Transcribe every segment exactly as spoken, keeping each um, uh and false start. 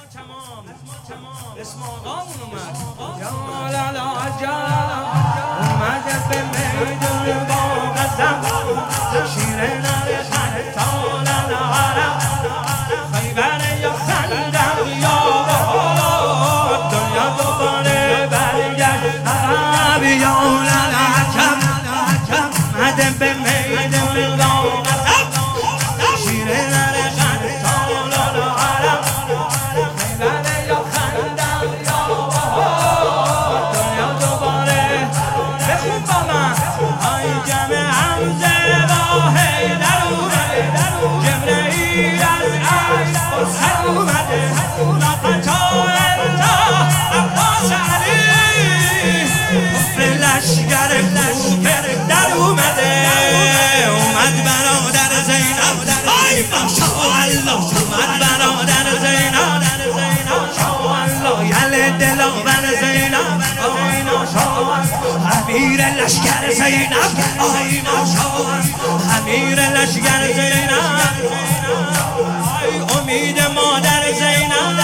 اسم آقامون اومد یا لالا جان اومد به میدون با قدم شیر نره خنه تا لالا حرم خیبر یا خندم یا بهار دنیا دوباره برگشت عرب یا لالا حکم اومد به میدون با قدم شیر نره خنه تا لالا حرم خیبر یا خندم یا بهار دنیا دوباره بخون با من های جمع حمزه با حیدر اومده جبرئیل از عشق سر اومده ناقتا التا عباس علی کفر لشگر کوفر در اومده اومد برادر زینب آی ماشاءالله اومد برادر زینب ماشاءالله یل دلاور زینب آی ماشاءالله امیر لشگر زینب آی ماشاءالله امیر لشگر زینب آی امید مادر زینب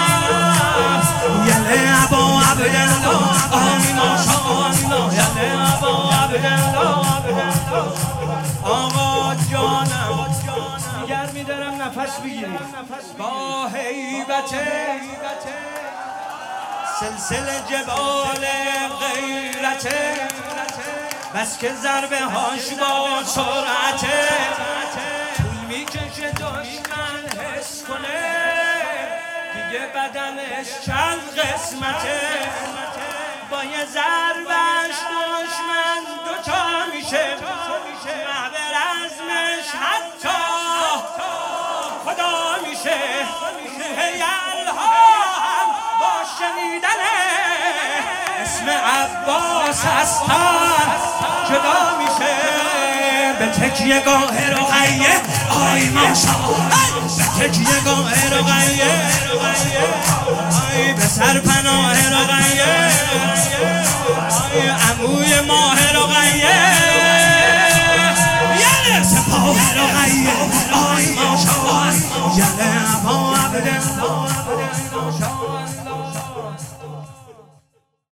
یل ابا عبدالله آی ماشاءالله یل ابا عبدالله آقا جانم دیگر میدارم نفس بگیریم با هیبت سلسله جبال غیرت بس که ضربه هاش با سرعت طول میکشه دشمن حس کنه دیگه بدنش چند قسمته با یه ضربش دشمن دوتا میشه محبر ازمش حتی خدا میشه هیلها هم با شنیدن اسم عباس هستن جدا میشه به تکیه گاه رقیه آی ماشاءالله به تکیه گاه رقیه آی به سرپناه رقیه آی عموی ماه رقیه یله سپاه رقیه آی ماشاءالله یله ابا عبدالله